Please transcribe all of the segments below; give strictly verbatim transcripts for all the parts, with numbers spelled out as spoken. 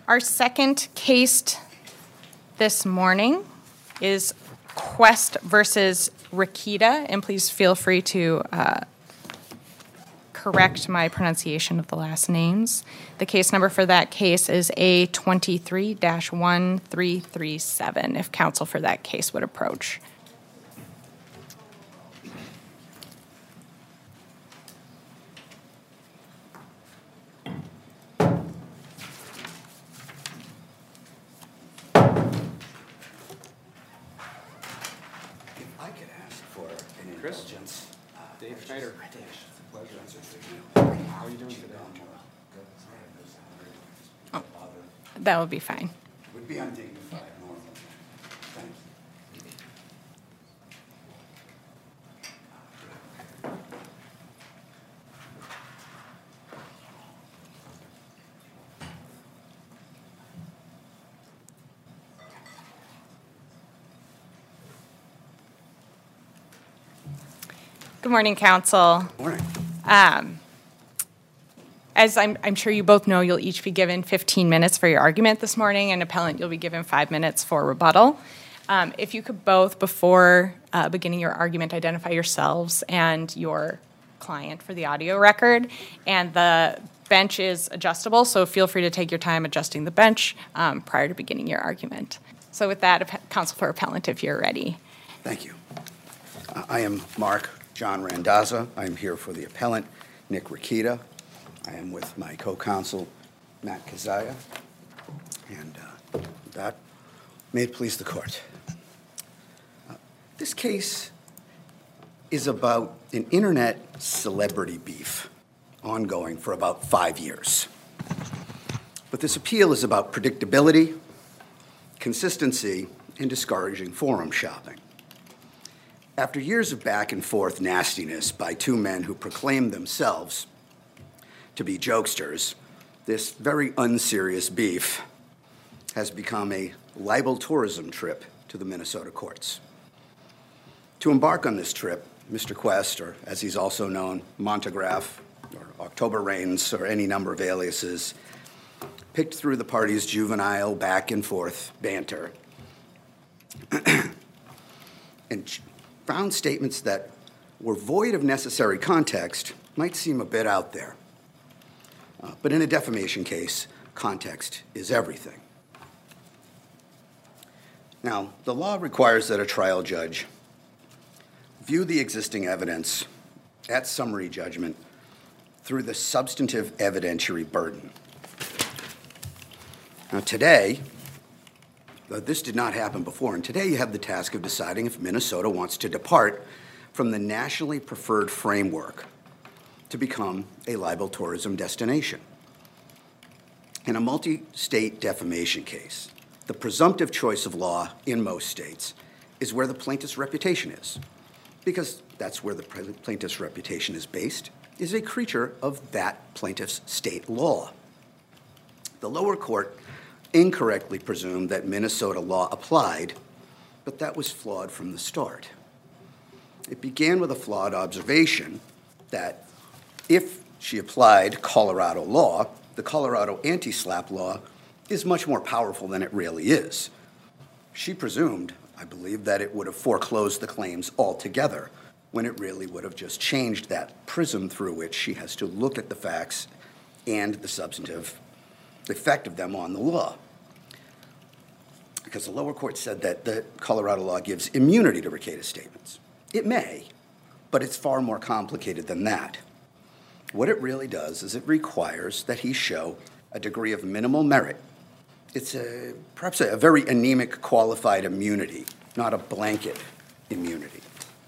Our second case this morning is Quest versus Rikita, and please feel free to uh, correct my pronunciation of the last names. The case number for that case is A twenty-three dash one three three seven, if counsel for that case would approach. Chris? Uh, Dave Schneider. Pleasure. How are you doing today? Oh, that would be fine. Would be undignified normally. Thank you. Good morning, counsel. Good morning. Um, as I'm, I'm sure you both know, you'll each be given fifteen minutes for your argument this morning, and appellant, you'll be given five minutes for rebuttal. Um, if you could both, before uh, beginning your argument, identify yourselves and your client for the audio record. And the bench is adjustable, so feel free to take your time adjusting the bench um, prior to beginning your argument. So with that, counsel for appellant, if you're ready. Thank you. Uh, I am Mark John Randazza. I am here for the appellant, Nick Rikita. I am with my co-counsel, Matt Kazaya. And uh, with that, may it please the court. Uh, this case is about an internet celebrity beef ongoing for about five years. But this appeal is about predictability, consistency, and discouraging forum shopping. After years of back and forth nastiness by two men who proclaim themselves to be jokesters, this very unserious beef has become a libel tourism trip to the Minnesota courts. To embark on this trip, Mister Quest, or as he's also known, Montegraph, or October Rains, or any number of aliases, picked through the party's juvenile back and forth banter and found statements that were void of necessary context might seem a bit out there. Uh, but in a defamation case, context is everything. Now, the law requires that a trial judge view the existing evidence at summary judgment through the substantive evidentiary burden. Now, today, Uh, this did not happen before, and today you have the task of deciding if Minnesota wants to depart from the nationally preferred framework to become a libel tourism destination. In a multi-state defamation case, the presumptive choice of law in most states is where the plaintiff's reputation is, because that's where the plaintiff's reputation is based, is a creature of that plaintiff's state law. The lower court incorrectly presumed that Minnesota law applied, but that was flawed from the start. It began with a flawed observation that if she applied Colorado law, the Colorado anti-SLAPP law is much more powerful than it really is. She presumed, I believe, that it would have foreclosed the claims altogether, when it really would have just changed that prism through which she has to look at the facts and the substantive effect of them on the law. Because the lower court said that the Colorado law gives immunity to Rikita's statements. It may, but it's far more complicated than that. What it really does is it requires that he show a degree of minimal merit. It's a, perhaps a, a very anemic qualified immunity, not a blanket immunity.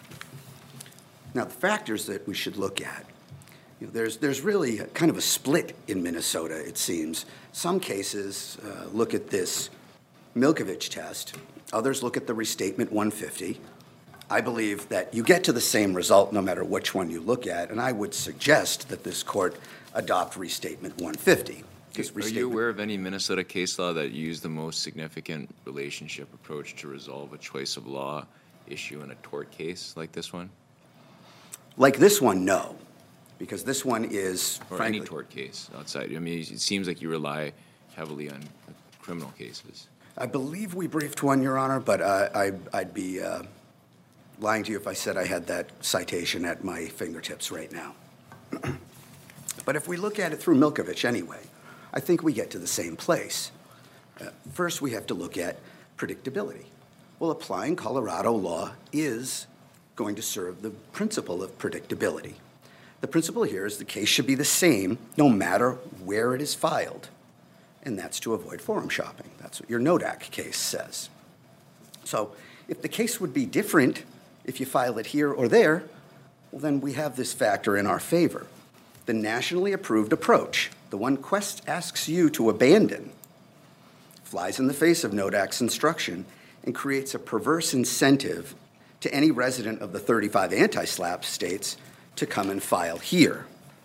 Now, the factors that we should look at, you know, there's, there's really a, kind of a split in Minnesota, it seems. Some cases uh, look at this Milkovich test. Others look at the restatement one fifty. I believe that you get to the same result no matter which one you look at, and I would suggest that this court adopt restatement one fifty. Are you aware of any Minnesota case law that used the most significant relationship approach to resolve a choice of law issue in a tort case like this one? Like this one, no, because this one is, or frankly, any tort case outside. I mean, it seems like you rely heavily on criminal cases. I believe we briefed one, Your Honor, but uh, I, I'd be uh, lying to you if I said I had that citation at my fingertips right now. But if we look at it through Milkovich anyway, I think we get to the same place. Uh, first, we have to look at predictability. Well, applying Colorado law is going to serve the principle of predictability. The principle here is the case should be the same no matter where it is filed, and that's to avoid forum shopping. That's what your Nodak case says. So if the case would be different if you file it here or there, well, then we have this factor in our favor. The nationally approved approach, the one Quest asks you to abandon, flies in the face of Nodak's instruction and creates a perverse incentive to any resident of the thirty-five anti-SLAPP states to come and file here.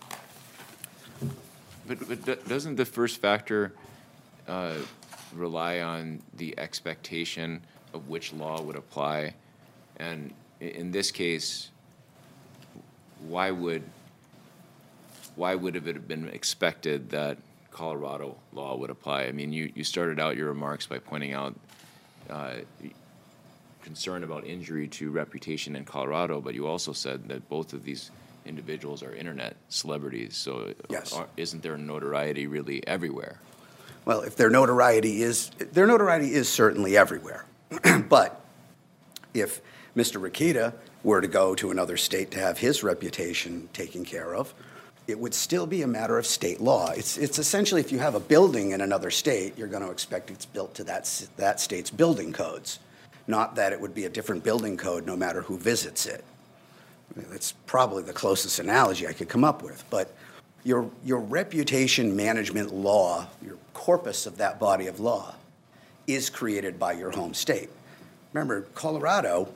But, but do- doesn't the first factor uh, rely on the expectation of which law would apply? And i- in this case, why would why would it have been expected that Colorado law would apply? I mean, you, you started out your remarks by pointing out uh, concern about injury to reputation in Colorado, but you also said that both of these individuals are internet celebrities. So Yes. are, isn't their notoriety really everywhere? Well, if their notoriety is, their notoriety is certainly everywhere. But if Mister Rikita were to go to another state to have his reputation taken care of, it would still be a matter of state law. It's, it's essentially, if you have a building in another state, you're going to expect it's built to that, s- that state's building codes, not that it would be a different building code no matter who visits it. I mean, that's probably the closest analogy I could come up with. But your, your reputation management law, your corpus of that body of law, is created by your home state. Remember, Colorado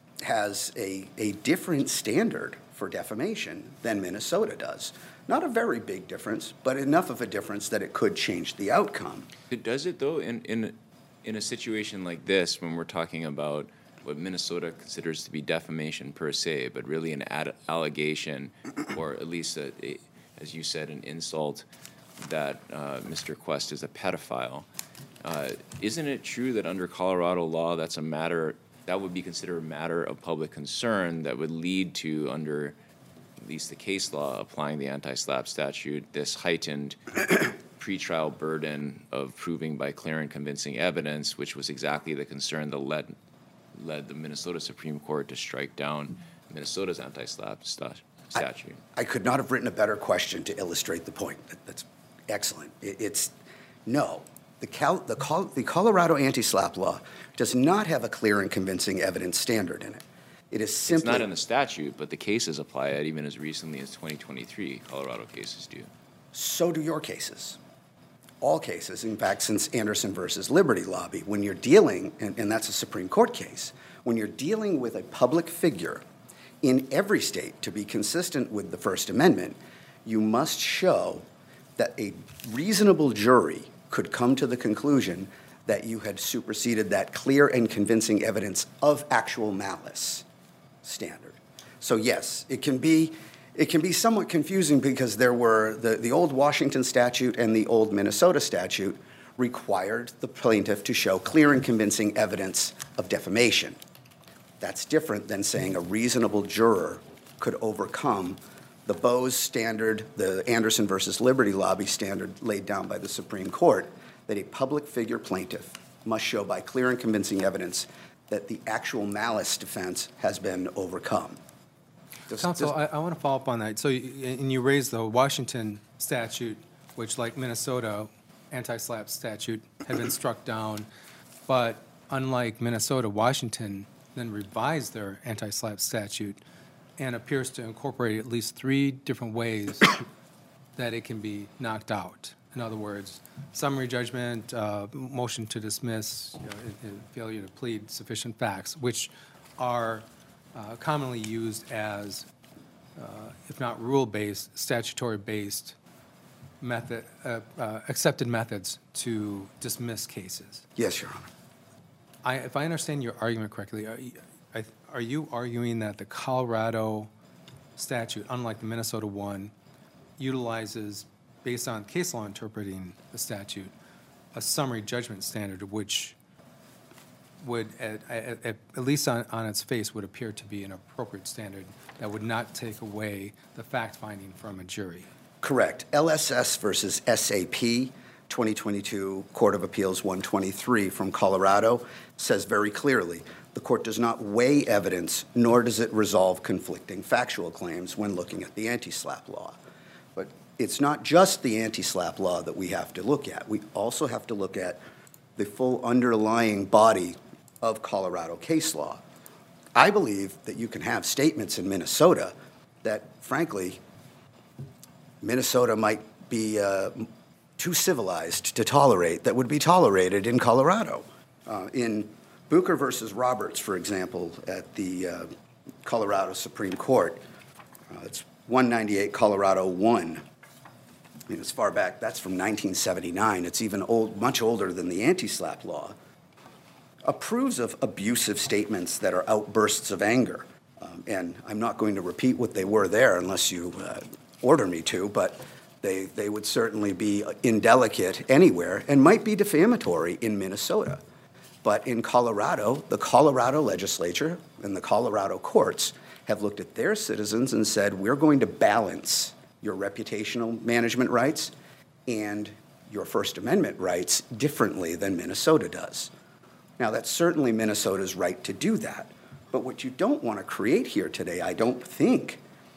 has a, a different standard for defamation than Minnesota does. Not a very big difference, but enough of a difference that it could change the outcome. It does it though in in in a situation like this when we're talking about what Minnesota considers to be defamation per se, but really an ad- allegation, or at least a, a, as you said, an insult that uh, Mister Quest is a pedophile. Uh, isn't it true that under Colorado law, that's a matter that would be considered a matter of public concern that would lead to, under at least the case law applying the anti-SLAPP statute, this heightened pretrial burden of proving by clear and convincing evidence, which was exactly the concern that led led the Minnesota Supreme Court to strike down Minnesota's anti-SLAPP sta- statute? I could not have written a better question to illustrate the point. That, that's excellent. It, it's no. The, Cal, the, Col, the Colorado anti-SLAPP law does not have a clear and convincing evidence standard in it. It is simply... It's not in the statute, but the cases apply it even as recently as twenty twenty-three. Colorado cases do. So do your cases. All cases, in fact, since Anderson versus Liberty Lobby, when you're dealing, and, and that's a Supreme Court case, when you're dealing with a public figure in every state to be consistent with the First Amendment, you must show that a reasonable jury could come to the conclusion that you had superseded that clear and convincing evidence of actual malice standard. So yes, it can be it can be somewhat confusing because there were the, the old Washington statute and the old Minnesota statute required the plaintiff to show clear and convincing evidence of defamation. That's different than saying a reasonable juror could overcome the Bose standard, the Anderson versus Liberty Lobby standard laid down by the Supreme Court, that a public figure plaintiff must show by clear and convincing evidence that the actual malice defense has been overcome. Just- Counsel, just- I, I want to follow up on that. So, you, and you raised the Washington statute, which, like Minnesota, anti-SLAPP statute, had been struck down. But unlike Minnesota, Washington then revised their anti-SLAPP statute and appears to incorporate at least three different ways that it can be knocked out. In other words, summary judgment, uh, motion to dismiss, you know, and- and failure to plead sufficient facts, which are uh, commonly used as, uh, if not rule-based, statutory-based method, uh, uh, accepted methods to dismiss cases. Yes, Your Honor. I, if I understand your argument correctly, are you, I, are you arguing that the Colorado statute, unlike the Minnesota one, utilizes, based on case law interpreting the statute, a summary judgment standard, which would, at, at, at at least on, on its face, would appear to be an appropriate standard that would not take away the fact-finding from a jury. Correct. L S S versus S A P, twenty twenty-two Court of Appeals one twenty-three from Colorado, says very clearly, the court does not weigh evidence, nor does it resolve conflicting factual claims when looking at the anti-SLAPP law. But it's not just the anti-SLAPP law that we have to look at. We also have to look at the full underlying body of Colorado case law. I believe that you can have statements in Minnesota that, frankly, Minnesota might be uh, too civilized to tolerate that would be tolerated in Colorado. Uh, in Bucher versus Roberts, for example, at the uh, Colorado Supreme Court, uh, it's one ninety-eight Colorado one. I mean, as far back, that's from nineteen seventy-nine. It's even old, much older than the anti-SLAPP law. Approves of abusive statements that are outbursts of anger. Um, and I'm not going to repeat what they were there unless you uh, order me to, but they, they would certainly be indelicate anywhere and might be defamatory in Minnesota. But in Colorado, the Colorado legislature and the Colorado courts have looked at their citizens and said, we're going to balance your reputational management rights and your First Amendment rights differently than Minnesota does. Now, that's certainly Minnesota's right to do that. But what you don't want to create here today, I don't think,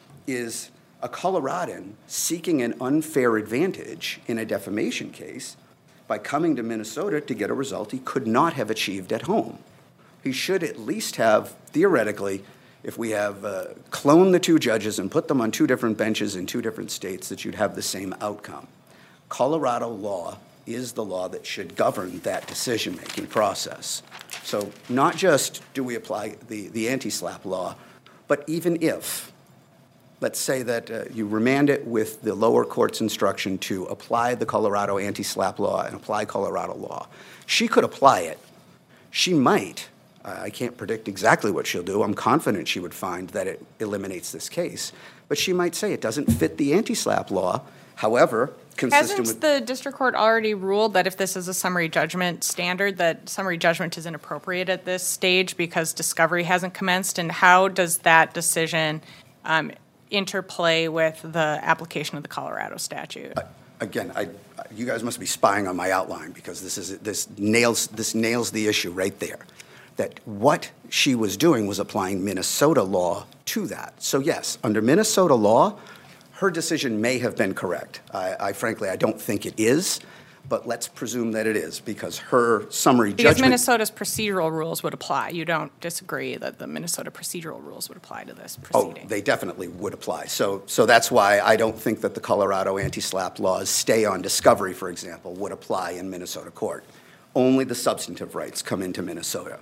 is a Coloradan seeking an unfair advantage in a defamation case by coming to Minnesota to get a result he could not have achieved at home. He should at least have, theoretically, if we have uh, cloned the two judges and put them on two different benches in two different states, that you'd have the same outcome. Colorado law is the law that should govern that decision-making process. So not just do we apply the, the anti-SLAPP law, but even if, let's say that uh, you remand it with the lower court's instruction to apply the Colorado anti-SLAPP law and apply Colorado law, she could apply it. She might. I can't predict exactly what she'll do. I'm confident she would find that it eliminates this case. But she might say it doesn't fit the anti-SLAPP law. However, consistent Hasn't with the district court already ruled that if this is a summary judgment standard, that summary judgment is inappropriate at this stage because discovery hasn't commenced? And how does that decision um, interplay with the application of the Colorado statute? Again, I, you guys must be spying on my outline because this is this nails this nails the issue right there. That what she was doing was applying Minnesota law to that. So yes, under Minnesota law, her decision may have been correct. I, I frankly, I don't think it is, but let's presume that it is because her summary Because judgment. Minnesota's procedural rules would apply. You don't disagree that the Minnesota procedural rules would apply to this Oh, proceeding? they definitely would apply. So, so that's why I don't think that the Colorado anti-SLAPP laws, stay on discovery, for example, would apply in Minnesota court. Only the substantive rights come into Minnesota.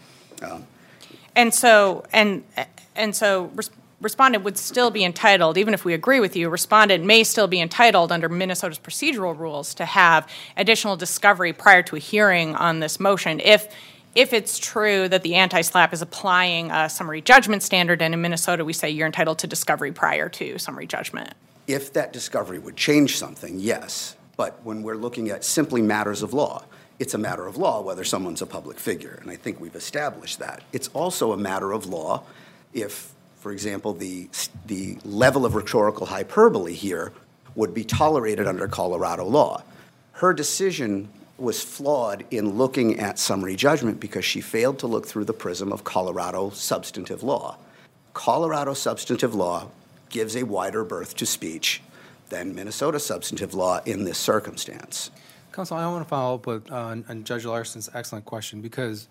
Um, And so, and, and so res- respondent would still be entitled, even if we agree with you, respondent may still be entitled under Minnesota's procedural rules to have additional discovery prior to a hearing on this motion if, if it's true that the anti-SLAPP is applying a summary judgment standard, and in Minnesota we say you're entitled to discovery prior to summary judgment. If that discovery would change something, yes. But when we're looking at simply matters of law, it's a matter of law whether someone's a public figure, and I think we've established that. It's also a matter of law if, for example, the, the level of rhetorical hyperbole here would be tolerated under Colorado law. Her decision was flawed in looking at summary judgment because she failed to look through the prism of Colorado substantive law. Colorado substantive law gives a wider berth to speech than Minnesota substantive law in this circumstance. Counsel, I want to follow up with, uh, on, on Judge Larson's excellent question, because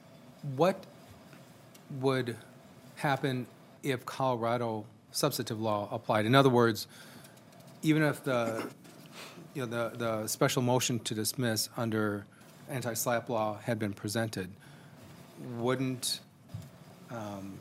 what would happen if Colorado substantive law applied? In other words, even if the, you know, the, the special motion to dismiss under anti-SLAPP law had been presented, wouldn't, um,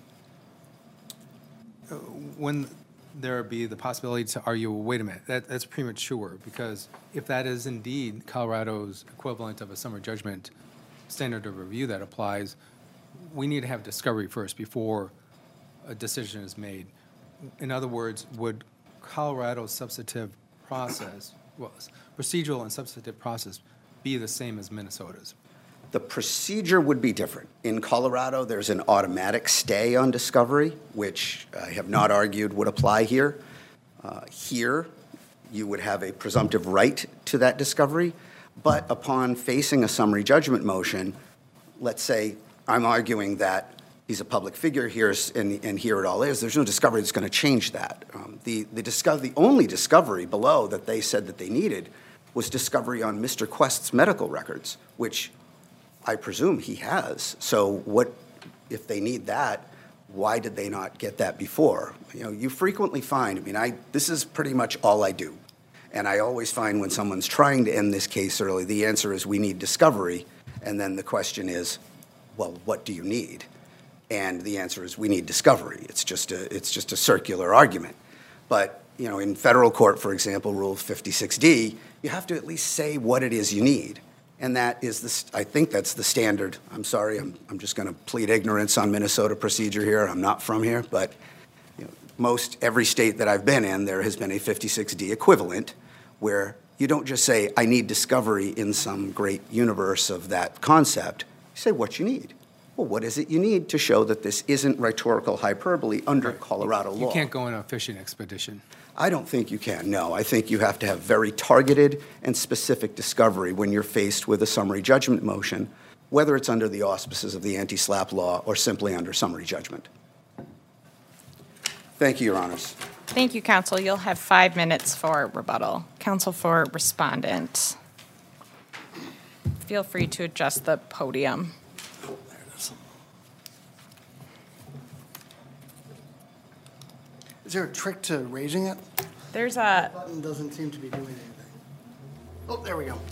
when there be the possibility to argue, well, wait a minute, that, that's premature, because if that is indeed Colorado's equivalent of a summary judgment standard of review that applies, we need to have discovery first before a decision is made. In other words, would Colorado's substantive process, well, procedural and substantive process, be the same as Minnesota's? The procedure would be different. In Colorado, there's an automatic stay on discovery, which I have not argued would apply here. Uh, here, you would have a presumptive right to that discovery, but upon facing a summary judgment motion, let's say I'm arguing that he's a public figure here, and, and here it all is, there's no discovery that's going to change that. Um, the, the, discover, the only discovery below that they said that they needed was discovery on Mister Quest's medical records, which I presume he has. So what, if they need that, why did they not get that before? You know, you frequently find, I mean, I, this is pretty much all I do. And I always find when someone's trying to end this case early, the answer is we need discovery. And then the question is, well, what do you need? And the answer is we need discovery. It's just a, it's just a circular argument. But, you know, in federal court, for example, Rule fifty-six D, you have to at least say what it is you need. And that is, the, I think that's the standard. I'm sorry, I'm, I'm just going to plead ignorance on Minnesota procedure here. I'm not from here, but you know, most every state that I've been in, there has been a fifty-six D equivalent where you don't just say, I need discovery in some great universe of that concept. You say what you need. Well, what is it you need to show that this isn't rhetorical hyperbole under Colorado law? You can't go on a fishing expedition. I don't think you can, no. I think you have to have very targeted and specific discovery when you're faced with a summary judgment motion, whether it's under the auspices of the anti-SLAPP law or simply under summary judgment. Thank you, Your Honors. Thank you, counsel. You'll have five minutes for rebuttal. Counsel for respondent. Feel free to adjust the podium. Oh, there it is. Is there a trick to raising it? There's a, The button doesn't seem to be doing anything. Oh, there we go.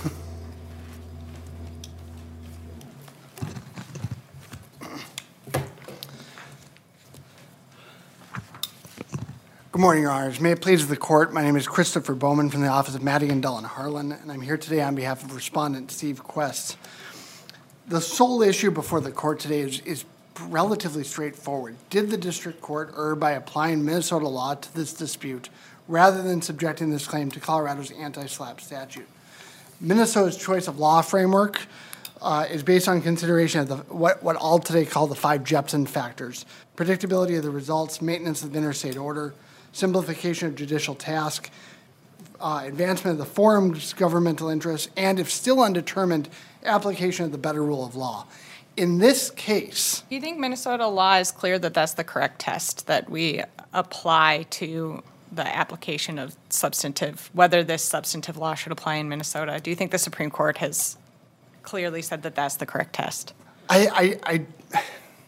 Good morning, Your Honors. May it please the Court, my name is Christopher Bowman from the Office of Madigan, Dull, and Harlan, and I'm here today on behalf of Respondent Steve Quest. The sole issue before the Court today is, is relatively straightforward. Did the District Court err by applying Minnesota law to this dispute rather than subjecting this claim to Colorado's anti-SLAPP statute? Minnesota's choice of law framework uh, is based on consideration of the, what, what all today call the five Jepson factors: predictability of the results, maintenance of interstate order, simplification of judicial task, uh, advancement of the forum's governmental interests, and, if still undetermined, application of the better rule of law. In this case, do you think Minnesota law is clear that that's the correct test that we apply to the application of substantive, whether this substantive law should apply in Minnesota? Do you think the Supreme Court has clearly said that that's the correct test? I, I, I,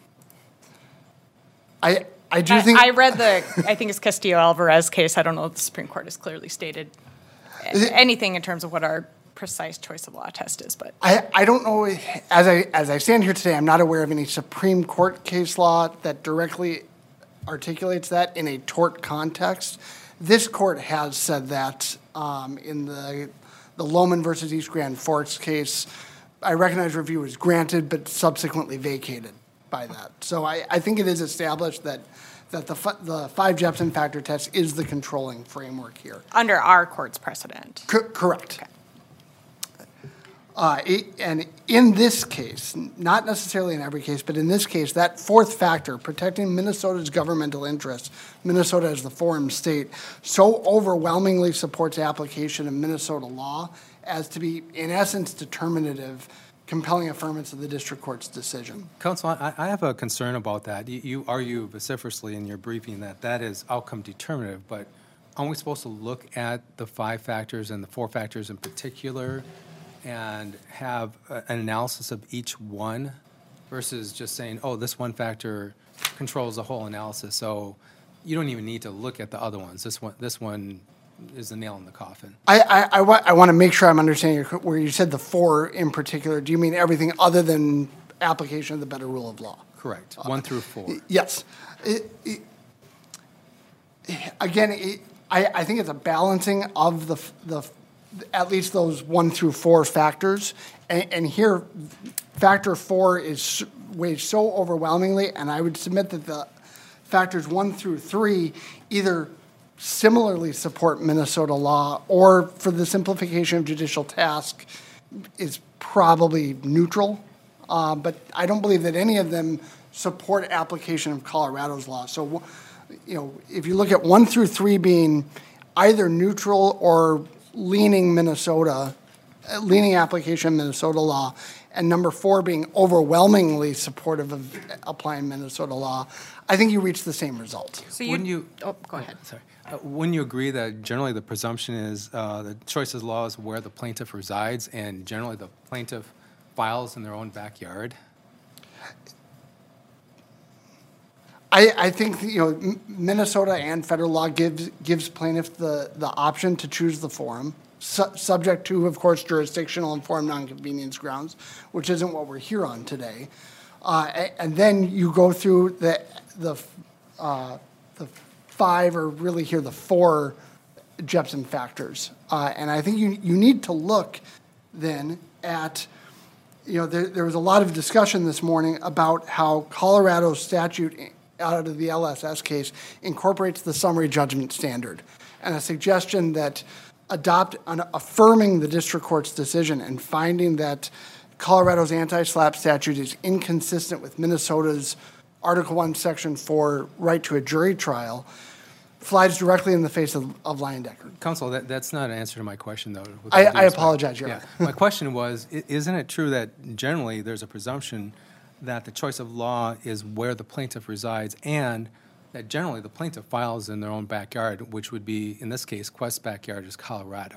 I, I do think I, I read the, I think it's Castillo-Alvarez case. I don't know if the Supreme Court has clearly stated anything in terms of what our precise choice of law test is, but I, I don't know, as I, as I stand here today, I'm not aware of any Supreme Court case law that directly articulates that in a tort context. This court has said that um, in the, the Lohman versus East Grand Forks case. I recognize review was granted, but subsequently vacated by that. So I, I think it is established that that the the five Jepson factor test is the controlling framework here. under our court's precedent. Co- correct. Okay. Uh, it, and in this case, not necessarily in every case, but in this case, that fourth factor, protecting Minnesota's governmental interests, Minnesota as the forum state, so overwhelmingly supports application of Minnesota law as to be, in essence, determinative, compelling affirmance of the district court's decision. Counsel, I, I have a concern about that. You, you argue vociferously in your briefing that that is outcome determinative, but aren't we supposed to look at the five factors and the four factors in particular and have a, an analysis of each one versus just saying, oh, this one factor controls the whole analysis, so you don't even need to look at the other ones. This one, this one is the nail in the coffin. I, I, I, wa- I want to make sure I'm understanding your, where you said the four in particular. Do you mean everything other than application of the better rule of law? Correct. One through four. Yes. It, it, again, it, I, I think it's a balancing of the, the at least those one through four factors. And, and here, factor four is weighed so overwhelmingly, and I would submit that the factors one through three either similarly support Minnesota law or, for the simplification of judicial task, is probably neutral, uh, but I don't believe that any of them support application of Colorado's law. So, you know, if you look at one through three being either neutral or leaning Minnesota, uh, leaning application of Minnesota law, and number four being overwhelmingly supportive of applying Minnesota law, I think you reach the same result. So Wouldn't you? Oh, go ahead. Sorry. Uh, wouldn't you agree that generally the presumption is uh, the choice of law is where the plaintiff resides, and generally the plaintiff files in their own backyard? I, I think, you know, M- Minnesota and federal law gives gives plaintiffs the, the option to choose the forum, su- subject to, of course, jurisdictional and forum nonconvenience grounds, which isn't what we're here on today. Uh, a- and then you go through the the uh, the five, or really here the four Jepson factors, uh, and I think you you need to look then at. You know, there, there was a lot of discussion this morning about how Colorado's statute out of the L S S case incorporates the summary judgment standard, and a suggestion that adopt an affirming the district court's decision and finding that Colorado's anti-SLAPP statute is inconsistent with Minnesota's Article one, Section four right to a jury trial flies directly in the face of, of Leyendecker. Counsel, that, that's not an answer to my question, though. with I, all due I respect. apologize, Your Yeah. Honor. My question was, i- isn't it true that generally there's a presumption that the choice of law is where the plaintiff resides, and that generally the plaintiff files in their own backyard, which would be, in this case, Quest's backyard is Colorado?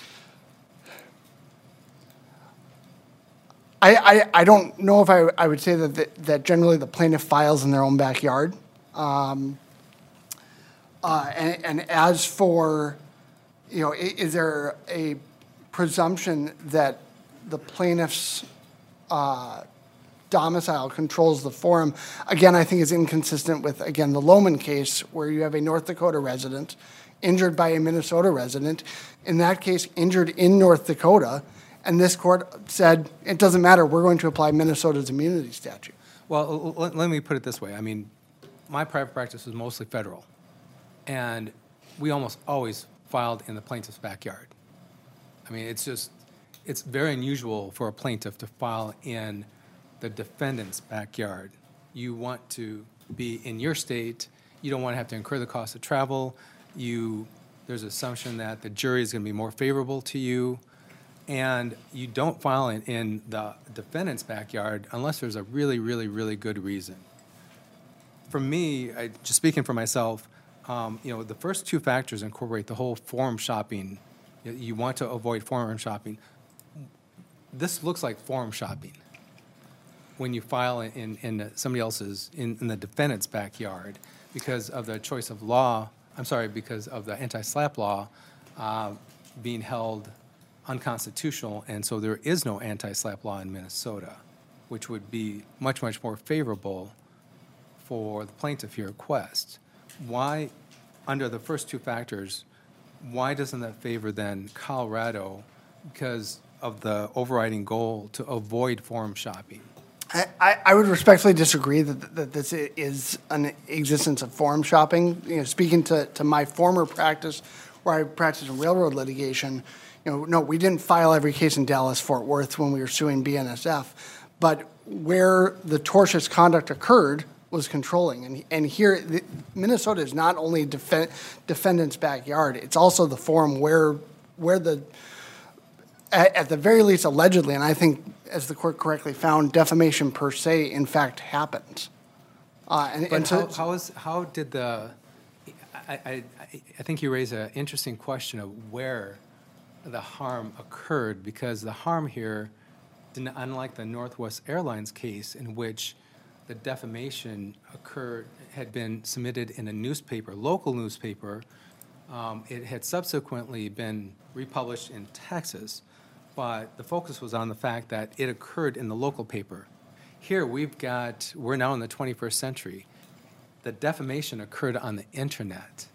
I, I, I don't know if I, I would say that, that that generally the plaintiff files in their own backyard. Um, uh, and, and as for, you know, i- is there a presumption that the plaintiff's uh, domicile controls the forum? Again, I think is inconsistent with, again, the Lohman case, where you have a North Dakota resident injured by a Minnesota resident. In that case, injured in North Dakota. And this court said, it doesn't matter, we're going to apply Minnesota's immunity statute. Well, l- l- let me put it this way. I mean, my private practice was mostly federal, and we almost always filed in the plaintiff's backyard. I mean, it's just, it's very unusual for a plaintiff to file in the defendant's backyard. You want to be in your state. You don't want to have to incur the cost of travel. You, there's an assumption that the jury is going to be more favorable to you. And you don't file in, in the defendant's backyard unless there's a really, really, really good reason. For me, I, just speaking for myself, um, you know, the first two factors incorporate the whole forum shopping. You, you want to avoid forum shopping. This looks like forum shopping when you file in, in somebody else's, in, in the defendant's backyard because of the choice of law, I'm sorry, because of the anti-SLAPP law uh, being held unconstitutional, and so there is no anti-SLAPP law in Minnesota, which would be much, much more favorable for the plaintiff here at Quest. Why, under the first two factors, why doesn't that favor then Colorado because of the overriding goal to avoid forum shopping? I, I, I would respectfully disagree that, that this is an existence of forum shopping. You know, speaking to, to my former practice, where I practiced in railroad litigation, you know, no, we didn't file every case in Dallas-Fort Worth when we were suing B N S F, but where the tortious conduct occurred was controlling. And, and here, the, Minnesota is not only defen- defendant's backyard, it's also the forum where, where the, at, at the very least allegedly, and I think, as the court correctly found, defamation per se, in fact, happens. Uh, and, But and so, how, how, is, how did the, I, I, I think you raise an interesting question of where the harm occurred, because the harm here, didn't- unlike the Northwest Airlines case in which the defamation occurred, had been submitted in a newspaper, local newspaper, um, it had subsequently been republished in Texas, but the focus was on the fact that it occurred in the local paper. Here we've got, we're now in the twenty-first century. The defamation occurred on the internet.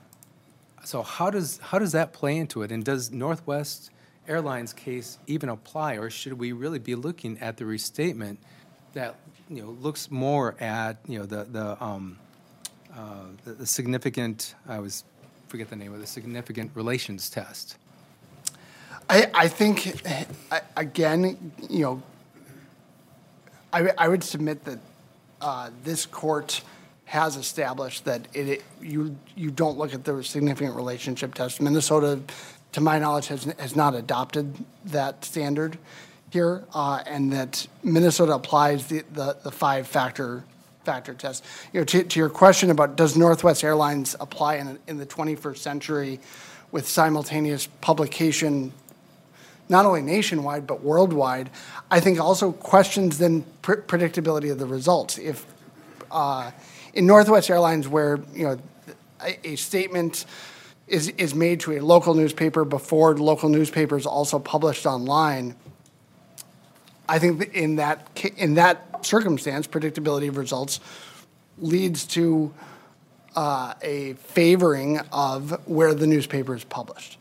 So how does how does that play into it? And does Northwest Airlines case even apply, or should we really be looking at the restatement that, you know, looks more at, you know, the the um, uh, the, the significant, I always forget the name of the significant relations test? I, I think, I- again, you know, I, I would submit that uh, this court has established that it, it- you, you don't look at the significant relationship test. Minnesota, to my knowledge, has, has not adopted that standard here, uh, and that Minnesota applies the, the, the five-factor factor test. You know, to, to your question about does Northwest Airlines apply in, in the twenty-first century with simultaneous publication not only nationwide but worldwide, I think also questions then pr- predictability of the results. If uh, in Northwest Airlines, where you know a, a statement is is made to a local newspaper before local newspapers also published online, I think that in that ca- in that circumstance, predictability of results leads to uh, a favoring of where the newspaper is published.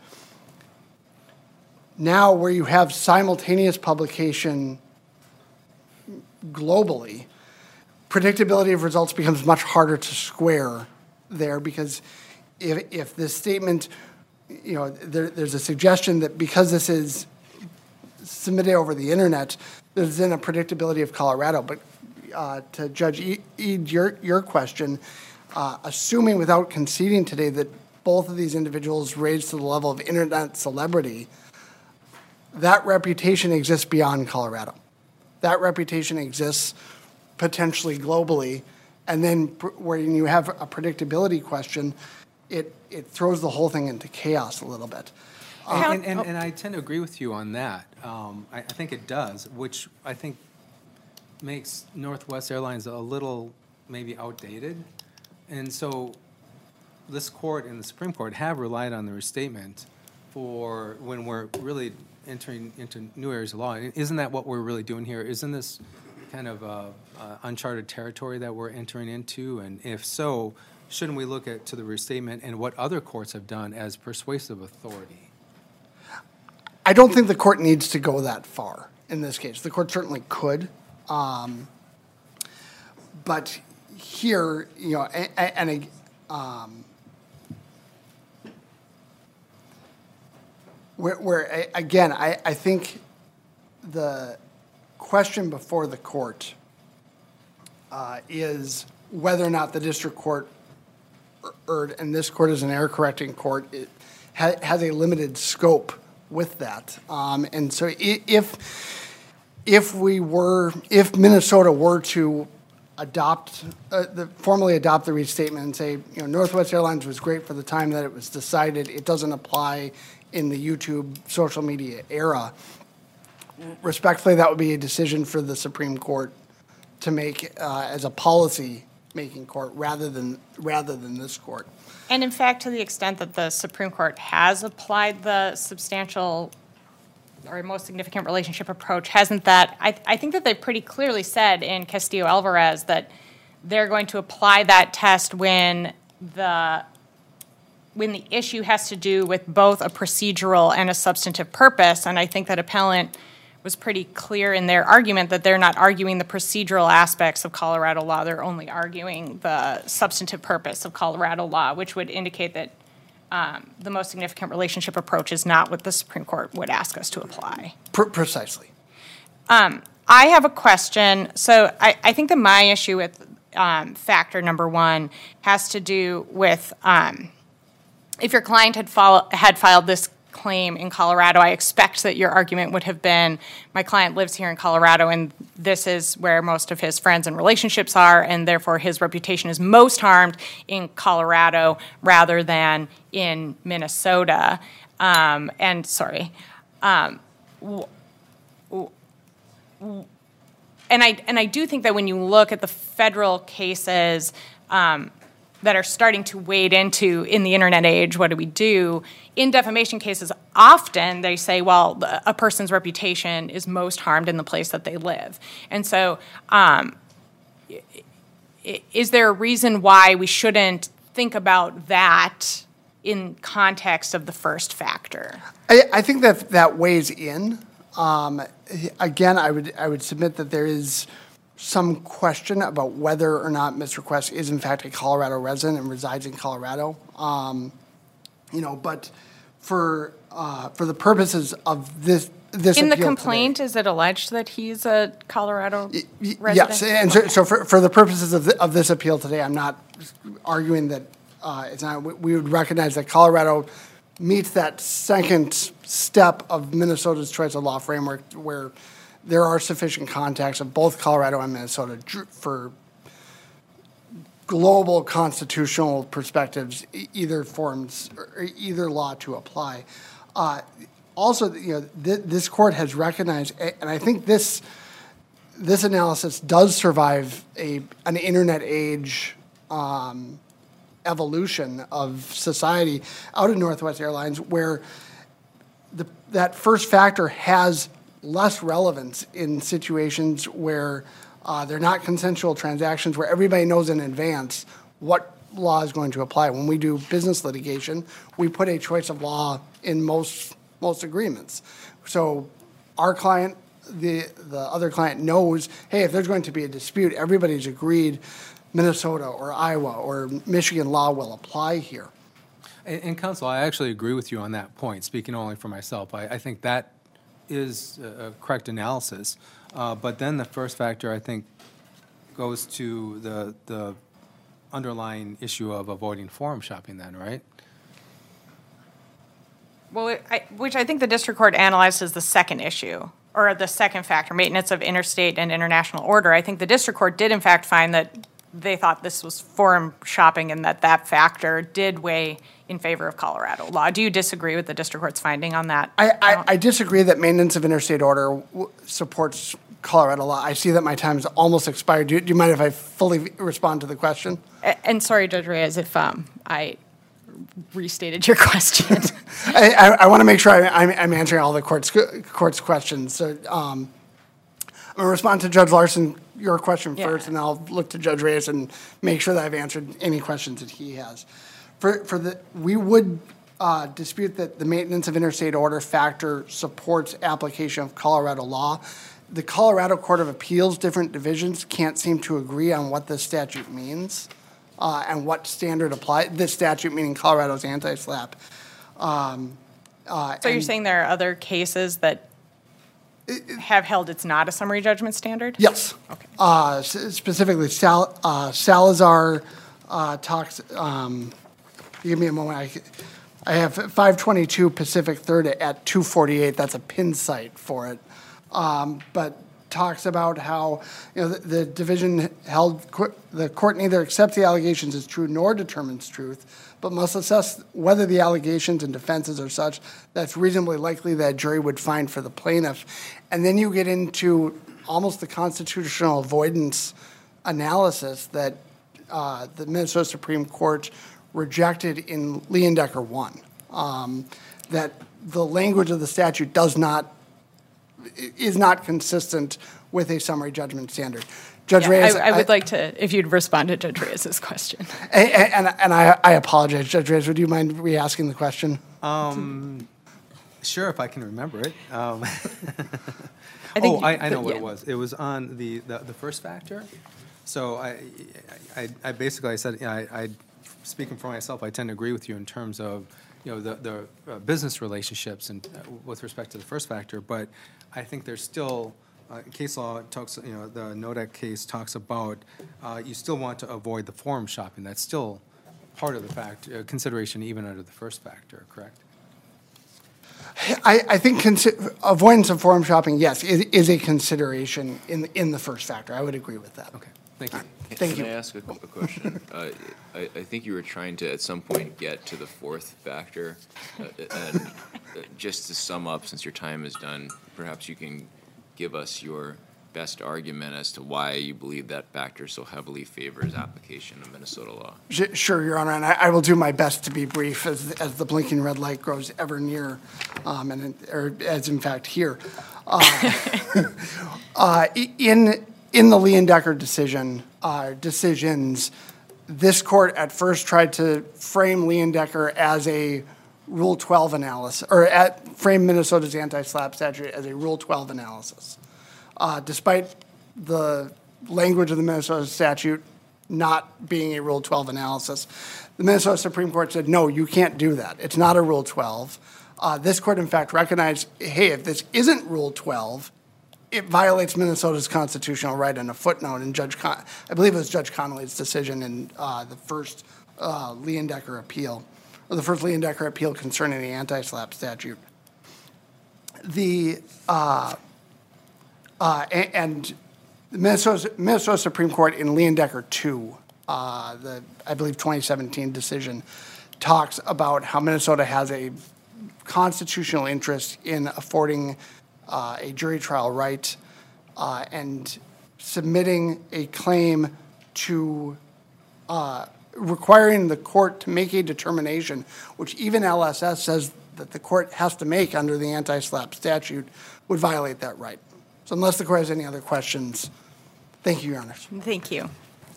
Now, where you have simultaneous publication globally, predictability of results becomes much harder to square there, because if, if this statement, you know, there, there's a suggestion that because this is submitted over the internet, there's then a predictability of Colorado. But uh, to Judge E- Eid, your, your question, uh, assuming without conceding today that both of these individuals raised to the level of internet celebrity, that reputation exists beyond Colorado. That reputation exists potentially globally, and then pr- when you have a predictability question, it, it throws the whole thing into chaos a little bit. How- And, and, and I tend to agree with you on that. Um, I, I think it does, which I think makes Northwest Airlines a little maybe outdated. And so this court and the Supreme Court have relied on the restatement for when we're really entering into new areas of law. Isn't that what we're really doing here? Isn't this kind of uh, uh, uncharted territory that we're entering into? And if so, shouldn't we look at to the restatement and what other courts have done as persuasive authority? I don't think the court needs to go that far in this case. The court certainly could. Um, but here, you know, and, and um, where, where again, I, I think the question before the court uh, is whether or not the district court, or, and this court is an error-correcting court, it ha, has a limited scope with that. Um, and so if if we were, if Minnesota were to adopt, uh, the, formally adopt the restatement and say, you know, Northwest Airlines was great for the time that it was decided, it doesn't apply in the YouTube social media era, respectfully, that would be a decision for the Supreme Court to make uh, as a policy-making court rather than rather than this court. And in fact, to the extent that the Supreme Court has applied the substantial or most significant relationship approach, hasn't that, I, I think that they pretty clearly said in Castillo-Alvarez that they're going to apply that test when the when the issue has to do with both a procedural and a substantive purpose. And I think that appellant was pretty clear in their argument that they're not arguing the procedural aspects of Colorado law. They're only arguing the substantive purpose of Colorado law, which would indicate that um, the most significant relationship approach is not what the Supreme Court would ask us to apply. Pre- precisely. Um, I have a question. So I, I think that my issue with um, factor number one has to do with um, if your client had, follow, had filed this claim in Colorado, I expect that your argument would have been, my client lives here in Colorado and this is where most of his friends and relationships are, and therefore his reputation is most harmed in Colorado rather than in Minnesota. Um, and sorry. Um, w- w- w- and I and I do think that when you look at the federal cases um, that are starting to wade into, in the internet age, what do we do? In defamation cases, often they say, well, a person's reputation is most harmed in the place that they live. And so um, is there a reason why we shouldn't think about that in context of the first factor? I, I think that that weighs in. Um, again, I would I would submit that there is some question about whether or not Mister Quest is in fact a Colorado resident and resides in Colorado. Um, you know, but for uh, for the purposes of this, this In the appeal today- complaint, is it alleged that he's a Colorado Y- resident? Yes, and so, so for, for the purposes of, the- of this appeal today, I'm not arguing that uh, it's not, we- we would recognize that Colorado meets that second step of Minnesota's choice of law framework where there are sufficient contacts of both Colorado and Minnesota dr- for global constitutional perspectives, e- either forms, or either law to apply. Uh, Also, you know, th- this court has recognized, a- and I think this this analysis does survive a an internet age um, evolution of society out of Northwest Airlines, where the, that first factor has less relevance in situations where uh, they're not consensual transactions, where everybody knows in advance what law is going to apply. When we do business litigation, we put a choice of law in most most agreements. So our client, the the other client knows, hey, if there's going to be a dispute, everybody's agreed Minnesota or Iowa or Michigan law will apply here. And, and counsel, I actually agree with you on that point, speaking only for myself. I, I think that is a a correct analysis. Uh, but then the first factor, I think, goes to the, the underlying issue of avoiding forum shopping then, right? Well, it- I- which I think the district court analyzed as the second issue, or the second factor, maintenance of interstate and international order. I think the district court did in fact find that they thought this was forum shopping and that that factor did weigh in favor of Colorado law. Do you disagree with the district court's finding on that? I, I, I disagree that maintenance of interstate order w- supports Colorado law. I see that my time is almost expired. Do you, do you mind if I fully respond to the question? A- And sorry, Judge Reyes, if um, I restated your question. I, I, I want to make sure I, I'm, I'm answering all the court's court's questions. So um, I'm going to respond to Judge Larson, your question Yeah. first, and then I'll look to Judge Reyes and make sure that I've answered any questions that he has. For for the we would uh, dispute that the maintenance of interstate order factor supports application of Colorado law. The Colorado Court of Appeals, different divisions, can't seem to agree on what this statute means uh, and what standard apply. This statute, meaning Colorado's anti-SLAPP. Um, uh, So you're and- saying there are other cases that have held it's not a summary judgment standard? Yes. Okay. Uh, s- specifically, Sal, uh, Salazar uh, talks. Um, give me a moment. I, I have five twenty-two Pacific Third at two forty-eight. That's a pin site for it. Um, but talks about how you know the, the division held qu- the court neither accepts the allegations as true nor determines truth, but must assess whether the allegations and defenses are such that it's reasonably likely that a jury would find for the plaintiff. And then you get into almost the constitutional avoidance analysis that uh, the Minnesota Supreme Court rejected in Leondecker one, um, that the language of the statute does not is not consistent with a summary judgment standard. Judge Yeah, Reyes, I, I would like to, if you'd respond to Judge Reyes's question. And, and, and I, I apologize, Judge Reyes, would you mind re-asking the question? Um, sure, if I can remember it. Um, I oh, think I, you- I know what yeah. it was. It was on the, the, the first factor. So I, I, I basically I said, I, I, speaking for myself, I tend to agree with you in terms of, you know, the, the uh, business relationships and uh, with respect to the first factor, but I think there's still, uh, case law talks, you know, the Nodek case talks about, uh, you still want to avoid the forum shopping. That's still part of the fact, uh, consideration even under the first factor, correct? I, I think consi- avoidance of forum shopping, yes, is, is a consideration in, in the first factor. I would agree with that. Okay, thank you. Thank Can you. I ask a, a question? uh, I, I think you were trying to, at some point, get to the fourth factor. Uh, and uh, just to sum up, since your time is done, perhaps you can give us your best argument as to why you believe that factor so heavily favors application of Minnesota law. Sh- Sure, Your Honor, and I, I will do my best to be brief as, as the blinking red light grows ever near, um, and, it- or as in fact here. Uh, uh, i- in, in the Leondecker decision, uh, decisions, this court at first tried to frame Leondecker as a Rule twelve analysis, or at, frame Minnesota's anti-SLAPP statute as a Rule twelve analysis. Uh, despite the language of the Minnesota statute not being a Rule twelve analysis, the Minnesota Supreme Court said, no, you can't do that. It's not a Rule twelve. Uh, this court, in fact, recognized, hey, if this isn't Rule twelve, it violates Minnesota's constitutional right in a footnote in Judge, Con- I believe it was Judge Connolly's decision in uh, the first uh, Leondecker appeal, or the first Leondecker appeal concerning the anti-SLAPP statute. The, uh, uh, a- and the Minnesota, Minnesota Supreme Court in Leondecker two, uh, the, I believe, twenty seventeen decision, talks about how Minnesota has a constitutional interest in affording uh, a jury trial right uh, and submitting a claim to uh, requiring the court to make a determination, which even L S S says that the court has to make under the anti-SLAPP statute, would violate that right. So unless the court has any other questions, thank you, Your Honor. Thank you.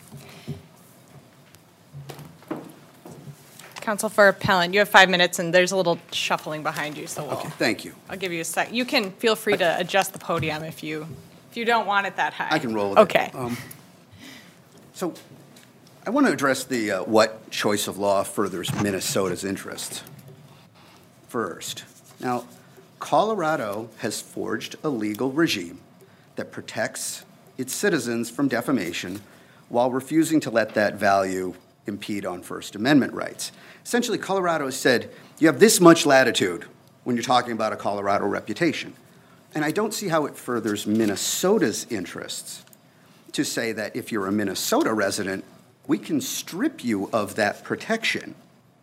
Counsel for Appellant, you have five minutes, and there's a little shuffling behind you, so we'll, Okay, thank you. I'll give you a sec. You can feel free to adjust the podium if you if you don't want it that high. I can roll with it. Okay. Um, So I want to address the uh, what choice of law furthers Minnesota's interests first. Now, Colorado has forged a legal regime that protects its citizens from defamation while refusing to let that value impede on First Amendment rights. Essentially, Colorado has said, you have this much latitude when you're talking about a Colorado reputation. And I don't see how it furthers Minnesota's interests to say that if you're a Minnesota resident, we can strip you of that protection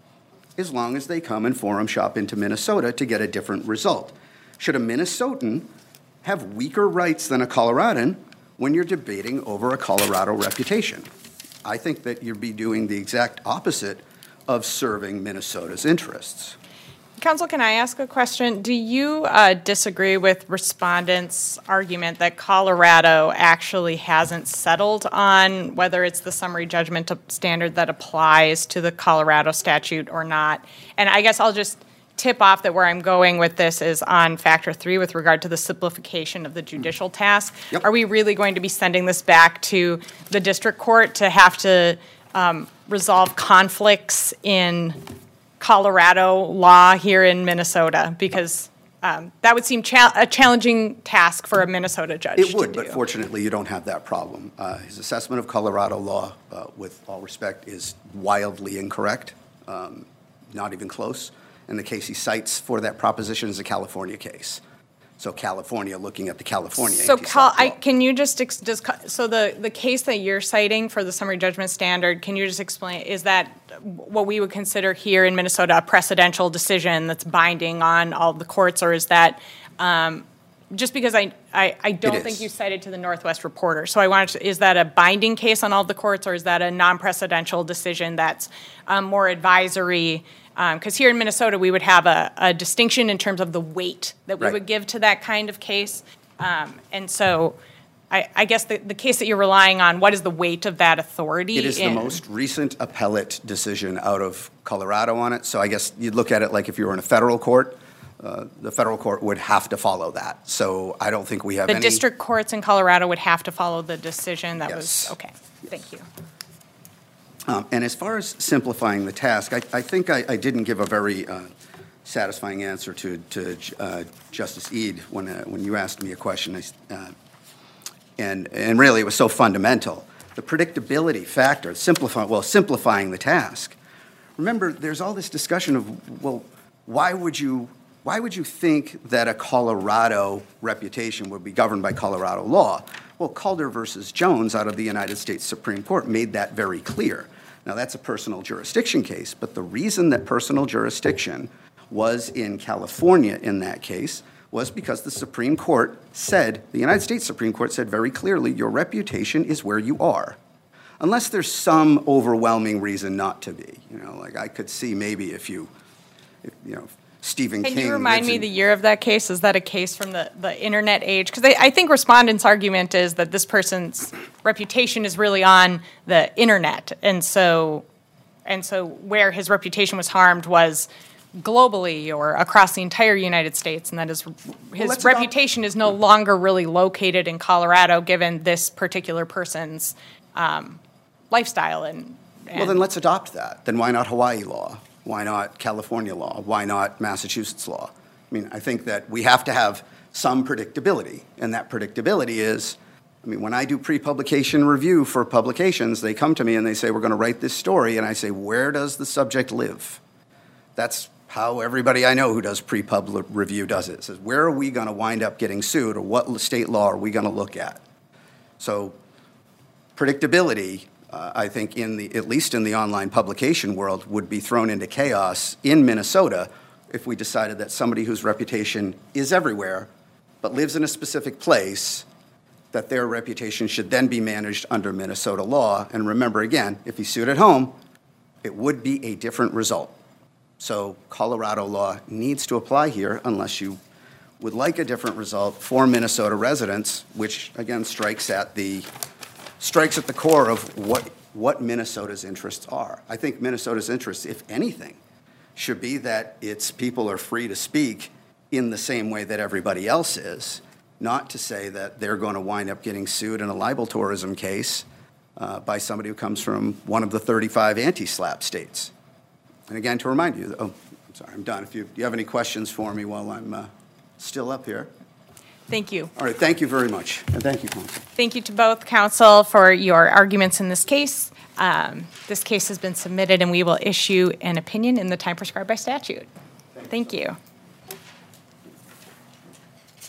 as long as they come and forum shop into Minnesota to get a different result. Should a Minnesotan have weaker rights than a Coloradan when you're debating over a Colorado reputation? I think that you'd be doing the exact opposite of serving Minnesota's interests. Counsel, can I ask a question? Do you uh, disagree with respondents' argument that Colorado actually hasn't settled on whether it's the summary judgment standard that applies to the Colorado statute or not? And I guess I'll just tip off that where I'm going with this is on factor three with regard to the simplification of the judicial task. Yep. Are we really going to be sending this back to the district court to have to um, resolve conflicts in Colorado law here in Minnesota? Because um, that would seem cha- a challenging task for a Minnesota judge It to would, do. but fortunately, you don't have that problem. Uh, His assessment of Colorado law, uh, with all respect, is wildly incorrect, um, not even close. And the case he cites for that proposition is a California case. So California looking at the California So, Cal, anti-SLAPP I, law. can you just ex- does, so the the case that you're citing for the summary judgment standard? Can you just explain? Is that what we would consider here in Minnesota a precedential decision that's binding on all the courts, or is that um, just because I I, I don't It think is. you cited to the Northwest Reporter? So I wanted to, is that a binding case on all the courts, or is that a non-precedential decision that's um, more advisory? Because um, here in Minnesota, we would have a, a distinction in terms of the weight that we Right. would give to that kind of case. Um, and so I, I guess the, the case that you're relying on, what is the weight of that authority? It is the in- most recent appellate decision out of Colorado on it. So I guess you'd look at it like if you were in a federal court, uh, the federal court would have to follow that. So I don't think we have The any. district courts in Colorado would have to follow the decision that was, Yes. okay, thank you. Um, And as far as simplifying the task, I, I think I, I didn't give a very uh, satisfying answer to, to uh, Justice Eade when, uh, when you asked me a question. I s- uh, And, and really, it was so fundamental. The predictability factor, simplifying, well, simplifying the task. Remember, there's all this discussion of, well, why would you, why would you think that a Colorado reputation would be governed by Colorado law? Well, Calder versus Jones out of the United States Supreme Court made that very clear. Now, that's a personal jurisdiction case, but the reason that personal jurisdiction was in California in that case was because the Supreme Court said, the United States Supreme Court said very clearly, your reputation is where you are. Unless there's some overwhelming reason not to be. You know, like I could see maybe if you, if, you know, Stephen King. Can you remind lives me in- the year of that case? Is that a case from the, the internet age? Because I, I think respondents' argument is that this person's reputation is really on the internet. And so, and so where his reputation was harmed was globally or across the entire United States, and that his, his let's adopt- reputation is no longer really located in Colorado given this particular person's um, lifestyle. And, and Well, then let's adopt that. Then why not Hawaii law? Why not California law? Why not Massachusetts law? I mean, I think that we have to have some predictability, and that predictability is, I mean, when I do pre-publication review for publications, they come to me and they say, we're going to write this story, and I say, where does the subject live? That's how everybody I know who does pre-pub review does it. It says, where are we going to wind up getting sued, or what state law are we going to look at? So predictability, uh, I think, in the, at least in the online publication world, would be thrown into chaos in Minnesota if we decided that somebody whose reputation is everywhere but lives in a specific place, that their reputation should then be managed under Minnesota law. And remember, again, if he's sued at home, it would be a different result. So Colorado law needs to apply here unless you would like a different result for Minnesota residents, which again strikes at the strikes at the core of what what Minnesota's interests are. I think Minnesota's interests, if anything, should be that its people are free to speak in the same way that everybody else is, not to say that they're going to wind up getting sued in a libel tourism case uh, by somebody who comes from one of the thirty-five anti-SLAPP states. And again, to remind you, oh, I'm sorry, I'm done. If you, you have any questions for me while I'm uh, still up here. Thank you. All right, thank you very much. And thank you, counsel. Thank you to both counsel for your arguments in this case. Um, This case has been submitted, and we will issue an opinion in the time prescribed by statute. Thank you.